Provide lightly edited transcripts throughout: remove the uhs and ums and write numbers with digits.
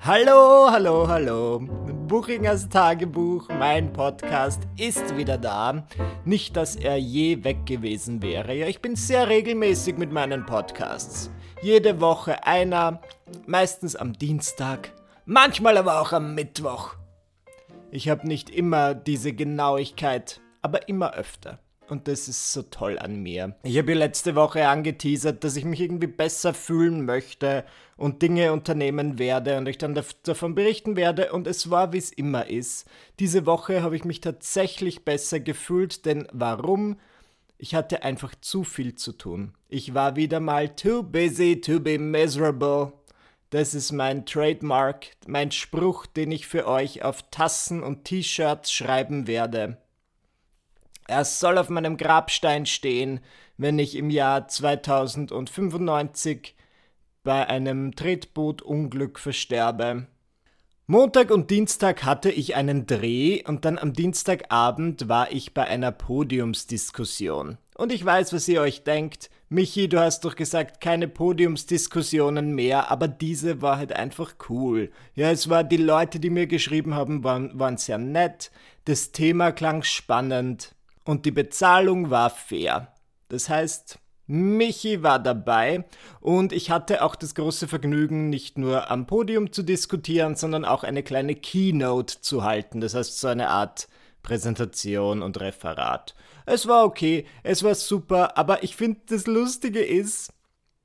Hallo, hallo, hallo. Buchingers Tagebuch, mein Podcast, ist wieder da. Nicht, dass er je weg gewesen wäre. Ja, ich bin sehr regelmäßig mit meinen Podcasts. Jede Woche einer, meistens am Dienstag, manchmal aber auch am Mittwoch. Ich habe nicht immer diese Genauigkeit, aber immer öfter. Und das ist so toll an mir. Ich habe ja letzte Woche angeteasert, dass ich mich irgendwie besser fühlen möchte und Dinge unternehmen werde und ich dann davon berichten werde. Und es war, wie es immer ist. Diese Woche habe ich mich tatsächlich besser gefühlt, denn warum? Ich hatte einfach zu viel zu tun. Ich war wieder mal too busy to be miserable. Das ist mein Trademark, mein Spruch, den ich für euch auf Tassen und T-Shirts schreiben werde. Er soll auf meinem Grabstein stehen, wenn ich im Jahr 2095 bei einem Tretbootunglück versterbe. Montag und Dienstag hatte ich einen Dreh und dann am Dienstagabend war ich bei einer Podiumsdiskussion. Und ich weiß, was ihr euch denkt. Michi, du hast doch gesagt, keine Podiumsdiskussionen mehr, aber diese war halt einfach cool. Ja, die Leute, die mir geschrieben haben, waren sehr nett. Das Thema klang spannend. Und die Bezahlung war fair. Das heißt, Michi war dabei und ich hatte auch das große Vergnügen, nicht nur am Podium zu diskutieren, sondern auch eine kleine Keynote zu halten. Das heißt, so eine Art Präsentation und Referat. Es war okay, es war super, aber ich finde, das Lustige ist,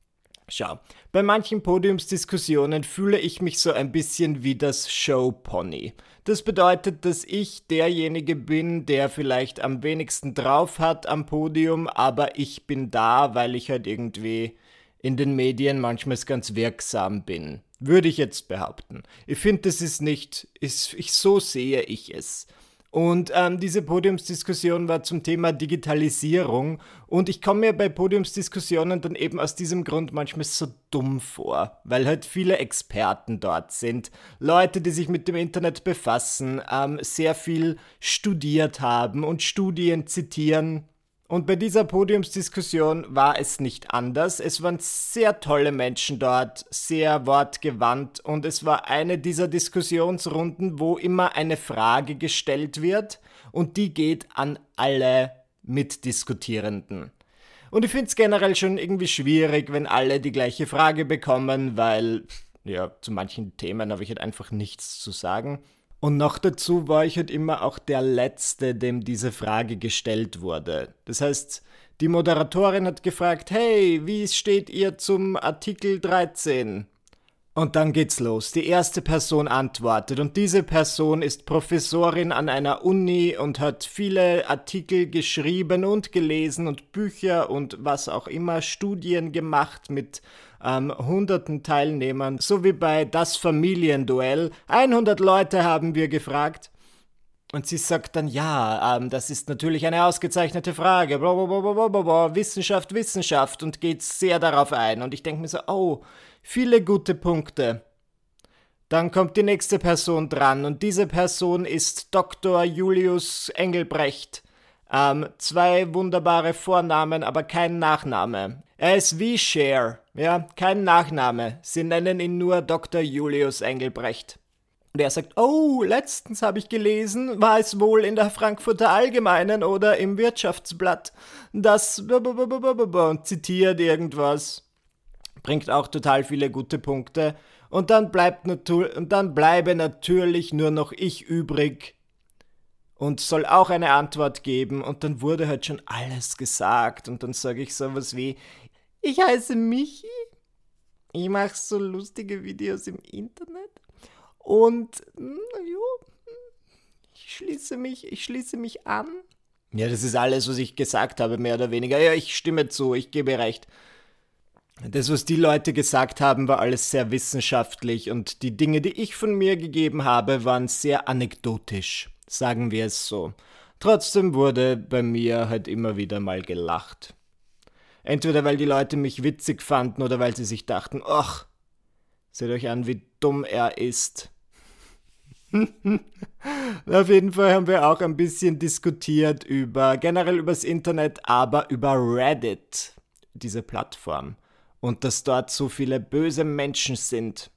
schau, bei manchen Podiumsdiskussionen fühle ich mich so ein bisschen wie das Showpony. Das bedeutet, dass ich derjenige bin, der vielleicht am wenigsten drauf hat am Podium, aber ich bin da, weil ich halt irgendwie in den Medien manchmal ganz wirksam bin. Würde ich jetzt behaupten. Ich finde, das ist nicht, so sehe ich es. Und diese Podiumsdiskussion war zum Thema Digitalisierung und ich komme mir bei Podiumsdiskussionen dann eben aus diesem Grund manchmal so dumm vor, weil halt viele Experten dort sind, Leute, die sich mit dem Internet befassen, sehr viel studiert haben und Studien zitieren. Und bei dieser Podiumsdiskussion war es nicht anders. Es waren sehr tolle Menschen dort, sehr wortgewandt und es war eine dieser Diskussionsrunden, wo immer eine Frage gestellt wird und die geht an alle Mitdiskutierenden. Und ich finde es generell schon irgendwie schwierig, wenn alle die gleiche Frage bekommen, weil, ja, zu manchen Themen habe ich halt einfach nichts zu sagen. Und noch dazu war ich halt immer auch der Letzte, dem diese Frage gestellt wurde. Das heißt, die Moderatorin hat gefragt, hey, wie steht ihr zum Artikel 13? Und dann geht's los. Die erste Person antwortet und diese Person ist Professorin an einer Uni und hat viele Artikel geschrieben und gelesen und Bücher und was auch immer, Studien gemacht mit hunderten Teilnehmern, so wie bei Das Familienduell. 100 Leute haben wir gefragt. Und sie sagt dann, ja, das ist natürlich eine ausgezeichnete Frage, blablabla, Wissenschaft, Wissenschaft und geht sehr darauf ein. Und ich denke mir so, oh, viele gute Punkte. Dann kommt die nächste Person dran und diese Person ist Dr. Julius Engelbrecht. 2 wunderbare Vornamen, aber kein Nachname. Er ist wie Cher, ja, kein Nachname. Sie nennen ihn nur Dr. Julius Engelbrecht. Und er sagt, oh, letztens habe ich gelesen, war es wohl in der Frankfurter Allgemeinen oder im Wirtschaftsblatt, das und zitiert irgendwas. Bringt auch total viele gute Punkte. Und dann bleibe natürlich nur noch ich übrig und soll auch eine Antwort geben. Und dann wurde halt schon alles gesagt. Und dann sage ich sowas wie, ich heiße Michi, ich mache so lustige Videos im Internet und ich schließe mich an. Ja, das ist alles, was ich gesagt habe, mehr oder weniger. Ja, ich stimme zu, ich gebe recht. Das, was die Leute gesagt haben, war alles sehr wissenschaftlich und die Dinge, die ich von mir gegeben habe, waren sehr anekdotisch, sagen wir es so. Trotzdem wurde bei mir halt immer wieder mal gelacht. Entweder weil die Leute mich witzig fanden oder weil sie sich dachten, ach, seht euch an, wie dumm er ist. Auf jeden Fall haben wir auch ein bisschen diskutiert generell übers Internet, aber über Reddit, diese Plattform. Und dass dort so viele böse Menschen sind.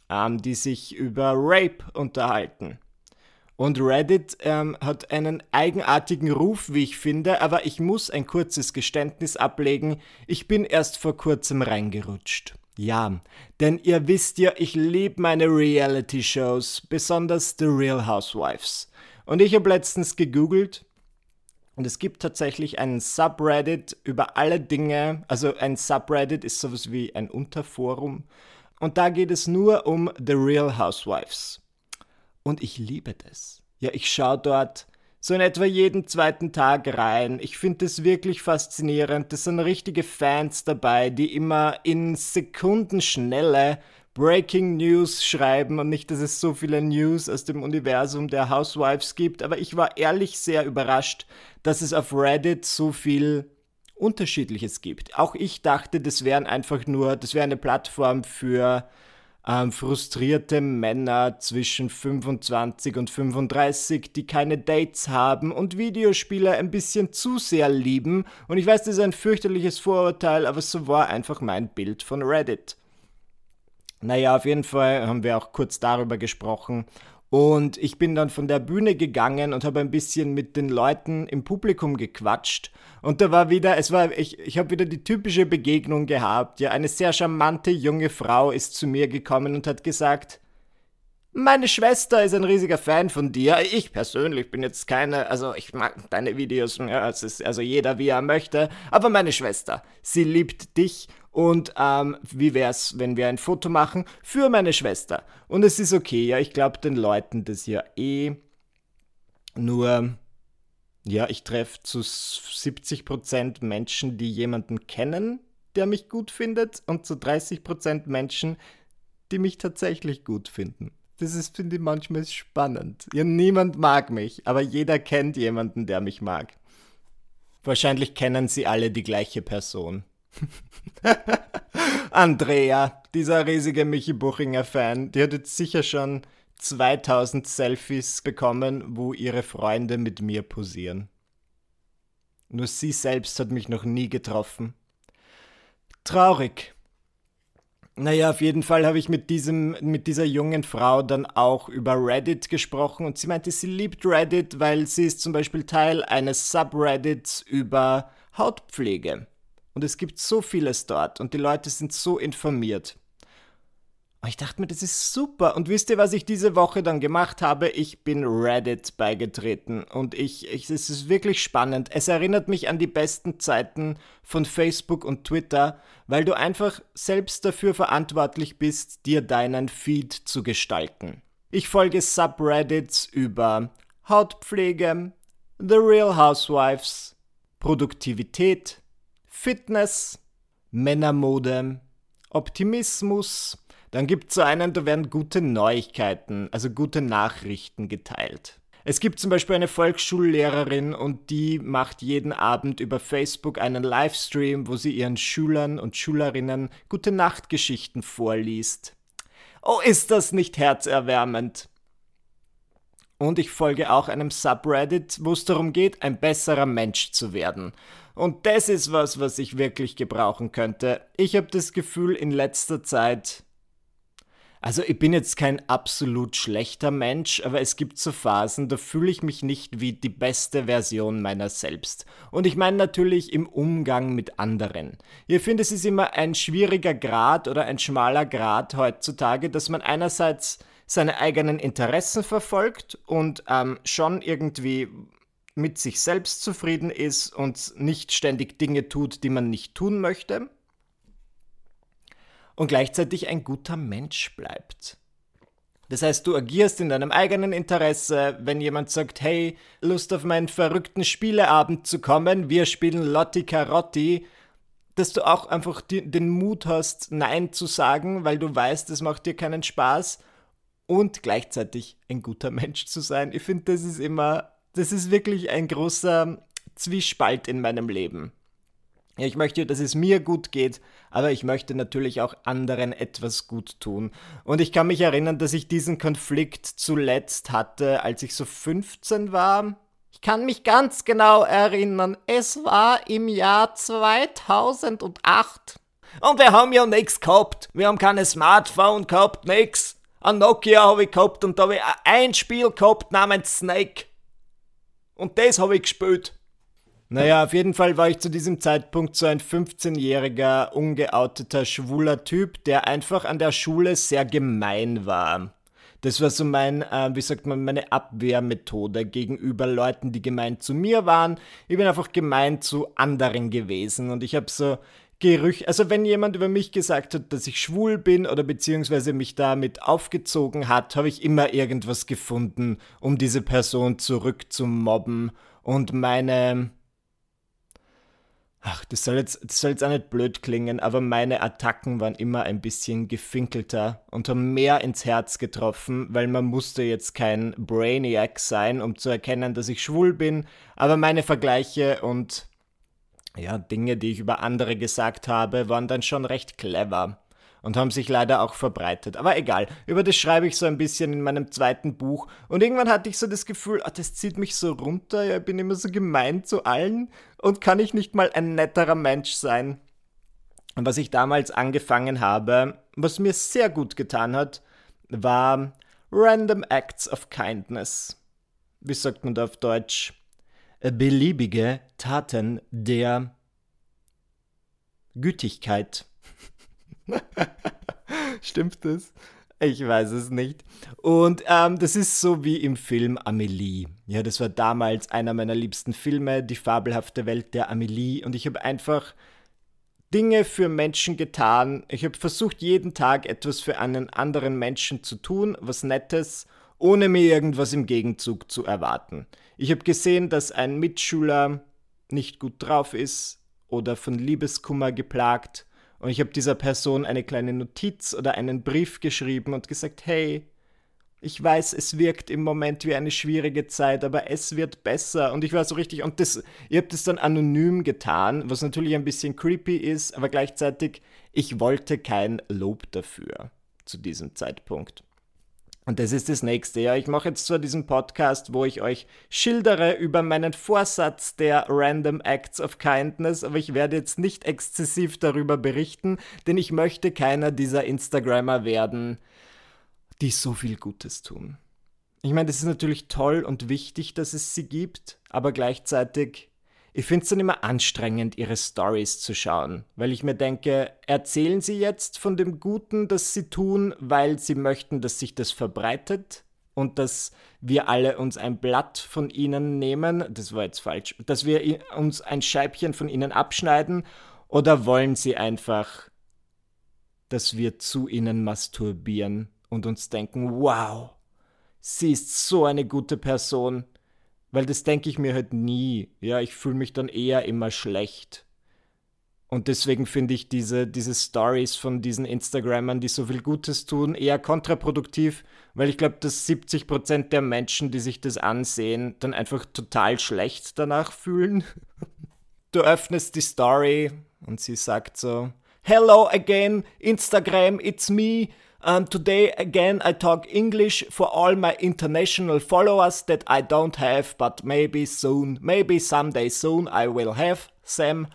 die sich über Rape unterhalten. Und Reddit hat einen eigenartigen Ruf, wie ich finde, aber ich muss ein kurzes Geständnis ablegen. Ich bin erst vor kurzem reingerutscht. Ja, denn ihr wisst ja, ich liebe meine Reality-Shows, besonders The Real Housewives. Und ich habe letztens gegoogelt und es gibt tatsächlich einen Subreddit über alle Dinge. Also ein Subreddit ist sowas wie ein Unterforum. Und da geht es nur um The Real Housewives. Und ich liebe das. Ja, ich schaue dort so in etwa jeden zweiten Tag rein. Ich finde das wirklich faszinierend. Das sind richtige Fans dabei, die immer in Sekundenschnelle Breaking News schreiben und nicht, dass es so viele News aus dem Universum der Housewives gibt. Aber ich war ehrlich sehr überrascht, dass es auf Reddit so viel Unterschiedliches gibt. Auch ich dachte, das wäre eine Plattform für frustrierte Männer zwischen 25 und 35, die keine Dates haben und Videospiele ein bisschen zu sehr lieben. Und ich weiß, das ist ein fürchterliches Vorurteil, aber so war einfach mein Bild von Reddit. Naja, auf jeden Fall haben wir auch kurz darüber gesprochen. Und ich bin dann von der Bühne gegangen und habe ein bisschen mit den Leuten im Publikum gequatscht. Und da war wieder, ich habe wieder die typische Begegnung gehabt. Ja, eine sehr charmante junge Frau ist zu mir gekommen und hat gesagt, meine Schwester ist ein riesiger Fan von dir. Ich persönlich bin jetzt also ich mag deine Videos, ja, es ist also jeder wie er möchte. Aber meine Schwester, sie liebt dich. Und wie wär's, wenn wir ein Foto machen für meine Schwester? Und es ist okay, ja, ich glaube den Leuten das ja nur, ja, ich treffe zu 70% Menschen, die jemanden kennen, der mich gut findet, und zu 30% Menschen, die mich tatsächlich gut finden. Finde ich manchmal spannend. Ja, niemand mag mich, aber jeder kennt jemanden, der mich mag. Wahrscheinlich kennen sie alle die gleiche Person. Andrea, dieser riesige Michi Buchinger-Fan, die hat jetzt sicher schon 2000 Selfies bekommen, wo ihre Freunde mit mir posieren. Nur sie selbst hat mich noch nie getroffen. Traurig. Naja, auf jeden Fall habe ich mit dieser jungen Frau dann auch über Reddit gesprochen und sie meinte, sie liebt Reddit, weil sie ist zum Beispiel Teil eines Subreddits über Hautpflege. Und es gibt so vieles dort und die Leute sind so informiert. Und ich dachte mir, das ist super. Und wisst ihr, was ich diese Woche dann gemacht habe? Ich bin Reddit beigetreten und es ist wirklich spannend. Es erinnert mich an die besten Zeiten von Facebook und Twitter, weil du einfach selbst dafür verantwortlich bist, dir deinen Feed zu gestalten. Ich folge Subreddits über Hautpflege, The Real Housewives, Produktivität, Fitness, Männermode, Optimismus. Dann gibt es so einen, da werden gute Neuigkeiten, also gute Nachrichten geteilt. Es gibt zum Beispiel eine Volksschullehrerin und die macht jeden Abend über Facebook einen Livestream, wo sie ihren Schülern und Schülerinnen gute Nachtgeschichten vorliest. Oh, ist das nicht herzerwärmend? Und ich folge auch einem Subreddit, wo es darum geht, ein besserer Mensch zu werden. Und das ist was ich wirklich gebrauchen könnte. Ich habe das Gefühl in letzter Zeit, also ich bin jetzt kein absolut schlechter Mensch, aber es gibt so Phasen, da fühle ich mich nicht wie die beste Version meiner selbst. Und ich meine natürlich im Umgang mit anderen. Ich finde, es ist immer ein schwieriger Grat oder ein schmaler Grat heutzutage, dass man einerseits seine eigenen Interessen verfolgt und schon irgendwie mit sich selbst zufrieden ist und nicht ständig Dinge tut, die man nicht tun möchte. Und gleichzeitig ein guter Mensch bleibt. Das heißt, du agierst in deinem eigenen Interesse, wenn jemand sagt, hey, Lust auf meinen verrückten Spieleabend zu kommen, wir spielen Lotti Carotti, dass du auch einfach den Mut hast, Nein zu sagen, weil du weißt, das macht dir keinen Spaß und gleichzeitig ein guter Mensch zu sein. Ich finde, das ist wirklich ein großer Zwiespalt in meinem Leben. Ja, ich möchte, dass es mir gut geht, aber ich möchte natürlich auch anderen etwas gut tun. Und ich kann mich erinnern, dass ich diesen Konflikt zuletzt hatte, als ich so 15 war. Ich kann mich ganz genau erinnern, es war im Jahr 2008. Und wir haben ja nichts gehabt. Wir haben keine Smartphone gehabt, nix. Ein Nokia habe ich gehabt und da habe ich ein Spiel gehabt namens Snake. Und das habe ich gespielt. Naja, auf jeden Fall war ich zu diesem Zeitpunkt so ein 15-jähriger, ungeouteter, schwuler Typ, der einfach an der Schule sehr gemein war. Das war so meine Abwehrmethode gegenüber Leuten, die gemein zu mir waren. Ich bin einfach gemein zu anderen gewesen und ich habe so Gerüchte, also wenn jemand über mich gesagt hat, dass ich schwul bin oder beziehungsweise mich damit aufgezogen hat, habe ich immer irgendwas gefunden, um diese Person zurückzumobben und das soll jetzt auch nicht blöd klingen, aber meine Attacken waren immer ein bisschen gefinkelter und haben mehr ins Herz getroffen, weil man musste jetzt kein Brainiac sein, um zu erkennen, dass ich schwul bin, aber meine Vergleiche und ja, Dinge, die ich über andere gesagt habe, waren dann schon recht clever und haben sich leider auch verbreitet. Aber egal, über das schreibe ich so ein bisschen in meinem zweiten Buch. Und irgendwann hatte ich so das Gefühl, das zieht mich so runter, ja, ich bin immer so gemein zu allen und kann ich nicht mal ein netterer Mensch sein. Und was ich damals angefangen habe, was mir sehr gut getan hat, war Random Acts of Kindness. Wie sagt man da auf Deutsch? Beliebige Taten der Gütigkeit. Stimmt das? Ich weiß es nicht. Und das ist so wie im Film Amélie. Ja, das war damals einer meiner liebsten Filme, die fabelhafte Welt der Amélie. Und ich habe einfach Dinge für Menschen getan. Ich habe versucht, jeden Tag etwas für einen anderen Menschen zu tun, was Nettes, ohne mir irgendwas im Gegenzug zu erwarten. Ich habe gesehen, dass ein Mitschüler nicht gut drauf ist oder von Liebeskummer geplagt. Und ich habe dieser Person eine kleine Notiz oder einen Brief geschrieben und gesagt, hey, ich weiß, es wirkt im Moment wie eine schwierige Zeit, aber es wird besser. Und ich war so richtig, ich habe das dann anonym getan, was natürlich ein bisschen creepy ist, aber gleichzeitig, ich wollte kein Lob dafür zu diesem Zeitpunkt. Und das ist das Nächste. Ja, ich mache jetzt zwar diesen Podcast, wo ich euch schildere über meinen Vorsatz der Random Acts of Kindness, aber ich werde jetzt nicht exzessiv darüber berichten, denn ich möchte keiner dieser Instagrammer werden, die so viel Gutes tun. Ich meine, das ist natürlich toll und wichtig, dass es sie gibt, aber gleichzeitig, ich finde es dann immer anstrengend, ihre Stories zu schauen, weil ich mir denke, erzählen sie jetzt von dem Guten, das sie tun, weil sie möchten, dass sich das verbreitet und dass wir alle uns ein Blatt von ihnen nehmen, das war jetzt falsch, dass wir uns ein Scheibchen von ihnen abschneiden, oder wollen sie einfach, dass wir zu ihnen masturbieren und uns denken, wow, sie ist so eine gute Person. Weil das denke ich mir halt nie. Ja, ich fühle mich dann eher immer schlecht. Und deswegen finde ich diese Stories von diesen Instagrammern, die so viel Gutes tun, eher kontraproduktiv, weil ich glaube, dass 70% der Menschen, die sich das ansehen, dann einfach total schlecht danach fühlen. Du öffnest die Story und sie sagt so, Hello again, Instagram, it's me. Today again I talk English for all my international followers that I don't have, but maybe someday soon I will have them.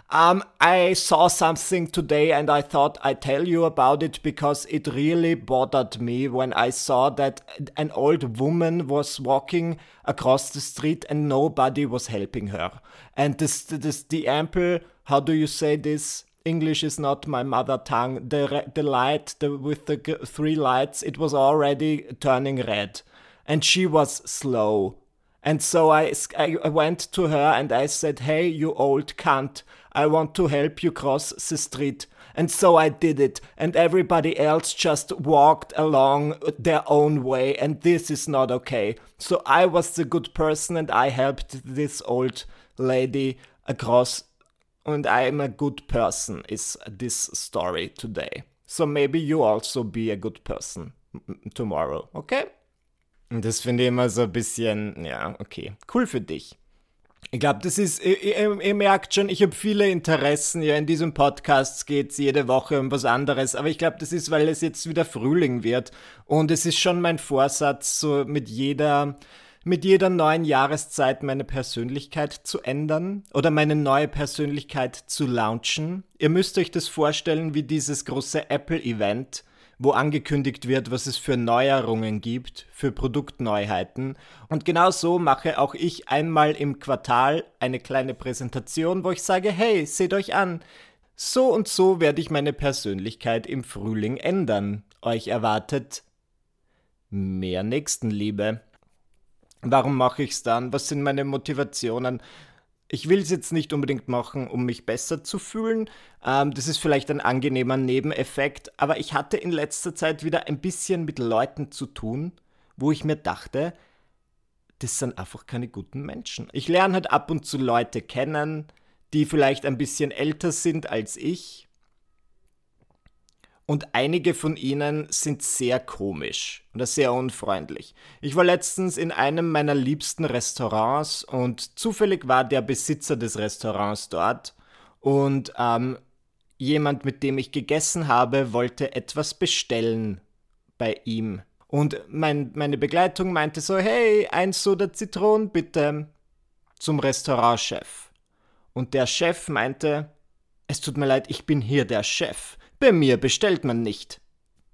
I saw something today and I thought I'd tell you about it because it really bothered me when I saw that an old woman was walking across the street and nobody was helping her. And the ample, how do you say this? English is not my mother tongue. The light with the three lights, it was already turning red. And she was slow. And so I went to her and I said, hey, you old cunt, I want to help you cross the street. And so I did it. And everybody else just walked along their own way. And this is not okay. So I was the good person and I helped this old lady across. And I am a good person is this story today. So maybe you also be a good person tomorrow, okay? Und das finde ich immer so ein bisschen, ja, okay, cool für dich. Ich glaube, das ist, ihr merkt schon, ich habe viele Interessen, ja, in diesem Podcast geht es jede Woche um was anderes, aber ich glaube, das ist, weil es jetzt wieder Frühling wird und es ist schon mein Vorsatz, so mit jeder neuen Jahreszeit meine Persönlichkeit zu ändern oder meine neue Persönlichkeit zu launchen. Ihr müsst euch das vorstellen wie dieses große Apple-Event, wo angekündigt wird, was es für Neuerungen gibt, für Produktneuheiten. Und genau so mache auch ich einmal im Quartal eine kleine Präsentation, wo ich sage, hey, seht euch an, so und so werde ich meine Persönlichkeit im Frühling ändern. Euch erwartet mehr Nächstenliebe. Warum mache ich es dann? Was sind meine Motivationen? Ich will es jetzt nicht unbedingt machen, um mich besser zu fühlen. Das ist vielleicht ein angenehmer Nebeneffekt, aber ich hatte in letzter Zeit wieder ein bisschen mit Leuten zu tun, wo ich mir dachte, das sind einfach keine guten Menschen. Ich lerne halt ab und zu Leute kennen, die vielleicht ein bisschen älter sind als ich. Und einige von ihnen sind sehr komisch oder sehr unfreundlich. Ich war letztens in einem meiner liebsten Restaurants und zufällig war der Besitzer des Restaurants dort und jemand, mit dem ich gegessen habe, wollte etwas bestellen bei ihm. Und meine Begleitung meinte so, hey, ein Soda Zitron bitte zum Restaurantchef. Und der Chef meinte, es tut mir leid, ich bin hier der Chef. Bei mir bestellt man nicht.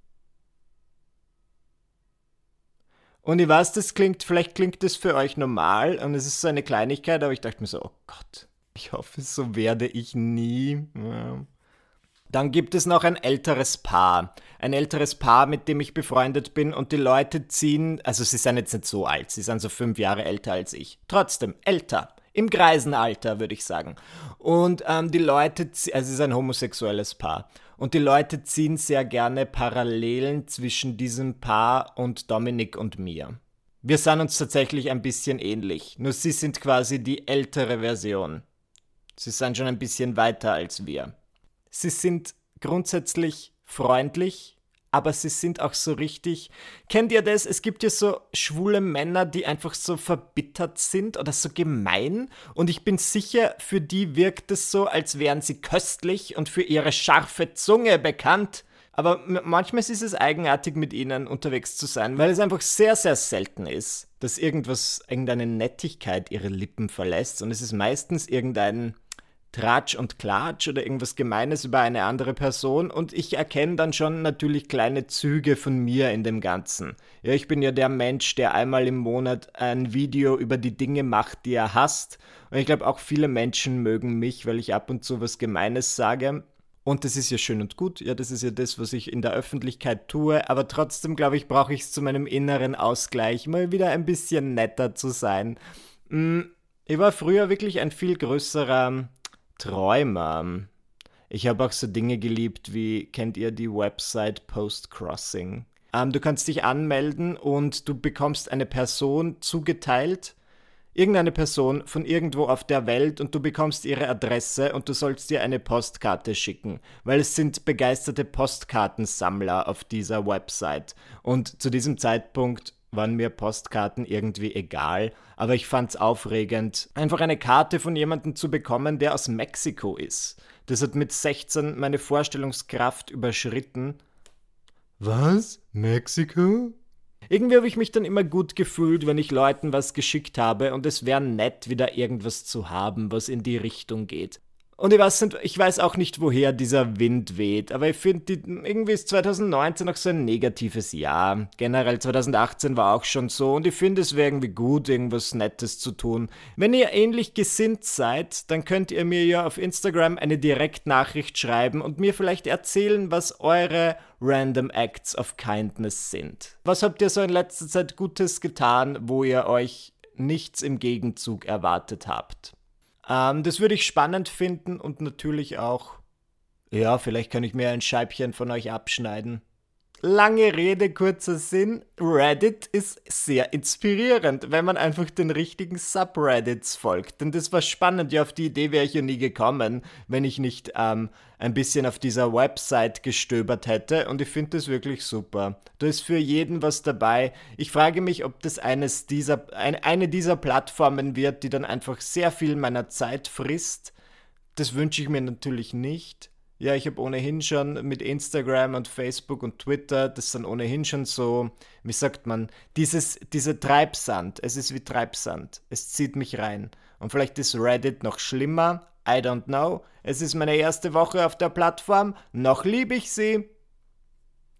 Und ich weiß, vielleicht klingt das für euch normal und es ist so eine Kleinigkeit, aber ich dachte mir so, oh Gott, ich hoffe, so werde ich nie. Ja. Dann gibt es noch ein älteres Paar. Ein älteres Paar, mit dem ich befreundet bin und die Leute ziehen, also sie sind jetzt nicht so alt, sie sind so 5 Jahre älter als ich. Trotzdem, älter. Im Greisenalter, würde ich sagen. Und die Leute, also es ist ein homosexuelles Paar. Und die Leute ziehen sehr gerne Parallelen zwischen diesem Paar und Dominik und mir. Wir sind uns tatsächlich ein bisschen ähnlich, nur sie sind quasi die ältere Version. Sie sind schon ein bisschen weiter als wir. Sie sind grundsätzlich freundlich, aber sie sind auch so richtig... Kennt ihr das? Es gibt ja so schwule Männer, die einfach so verbittert sind oder so gemein. Und ich bin sicher, für die wirkt es so, als wären sie köstlich und für ihre scharfe Zunge bekannt. Aber manchmal ist es eigenartig, mit ihnen unterwegs zu sein, weil es einfach sehr, sehr selten ist, dass irgendeine Nettigkeit ihre Lippen verlässt. Und es ist meistens irgendein Tratsch und Klatsch oder irgendwas Gemeines über eine andere Person und ich erkenne dann schon natürlich kleine Züge von mir in dem Ganzen. Ja, ich bin ja der Mensch, der einmal im Monat ein Video über die Dinge macht, die er hasst. Und ich glaube auch viele Menschen mögen mich, weil ich ab und zu was Gemeines sage. Und das ist ja schön und gut, ja, das ist ja das, was ich in der Öffentlichkeit tue, aber trotzdem, glaube ich, brauche ich es zu meinem inneren Ausgleich, mal wieder ein bisschen netter zu sein. Ich war früher wirklich ein viel größerer Träumer. Ich habe auch so Dinge geliebt wie, kennt ihr die Website Postcrossing? Du kannst dich anmelden und du bekommst eine Person zugeteilt, irgendeine Person von irgendwo auf der Welt und du bekommst ihre Adresse und du sollst ihr eine Postkarte schicken, weil es sind begeisterte Postkartensammler auf dieser Website. Und zu diesem Zeitpunkt waren mir Postkarten irgendwie egal, aber ich fand's aufregend, einfach eine Karte von jemandem zu bekommen, der aus Mexiko ist. Das hat mit 16 meine Vorstellungskraft überschritten. Was? Mexiko? Irgendwie habe ich mich dann immer gut gefühlt, wenn ich Leuten was geschickt habe und es wäre nett, wieder irgendwas zu haben, was in die Richtung geht. Und ich weiß auch nicht, woher dieser Wind weht, aber ich finde, irgendwie ist 2019 auch so ein negatives Jahr. Generell 2018 war auch schon so und ich finde, es wäre irgendwie gut, irgendwas Nettes zu tun. Wenn ihr ähnlich gesinnt seid, dann könnt ihr mir ja auf Instagram eine Direktnachricht schreiben und mir vielleicht erzählen, was eure Random Acts of Kindness sind. Was habt ihr so in letzter Zeit Gutes getan, wo ihr euch nichts im Gegenzug erwartet habt? Das würde ich spannend finden und natürlich auch, ja, vielleicht kann ich mir ein Scheibchen von euch abschneiden. Lange Rede, kurzer Sinn. Reddit ist sehr inspirierend, wenn man einfach den richtigen Subreddits folgt. Denn das war spannend, ja, auf die Idee wäre ich ja nie gekommen, wenn ich nicht ein bisschen auf dieser Website gestöbert hätte. Und ich finde das wirklich super. Da ist für jeden was dabei. Ich frage mich, ob das eine dieser Plattformen wird, die dann einfach sehr viel meiner Zeit frisst. Das wünsche ich mir natürlich nicht. Ja, ich habe ohnehin schon mit Instagram und Facebook und Twitter, das sind ohnehin schon so, wie sagt man, diese Treibsand. Es ist wie Treibsand. Es zieht mich rein. Und vielleicht ist Reddit noch schlimmer. I don't know. Es ist meine erste Woche auf der Plattform. Noch liebe ich sie.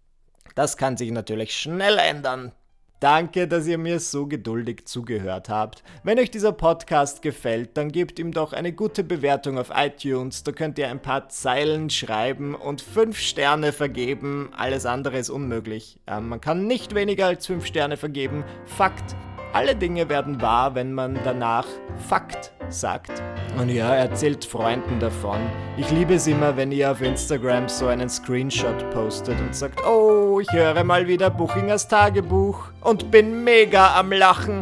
Das kann sich natürlich schnell ändern. Danke, dass ihr mir so geduldig zugehört habt. Wenn euch dieser Podcast gefällt, dann gebt ihm doch eine gute Bewertung auf iTunes. Da könnt ihr ein paar Zeilen schreiben und 5 Sterne vergeben. Alles andere ist unmöglich. Man kann nicht weniger als 5 Sterne vergeben. Fakt. Alle Dinge werden wahr, wenn man danach Fakt sagt. Und ja, erzählt Freunden davon. Ich liebe es immer, wenn ihr auf Instagram so einen Screenshot postet und sagt, oh, ich höre mal wieder Buchingers Tagebuch und bin mega am Lachen.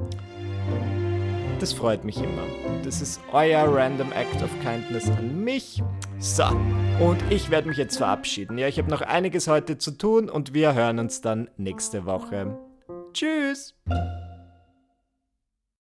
Das freut mich immer. Das ist euer Random Act of Kindness an mich. So, und ich werde mich jetzt verabschieden. Ja, ich habe noch einiges heute zu tun und wir hören uns dann nächste Woche. Tschüss!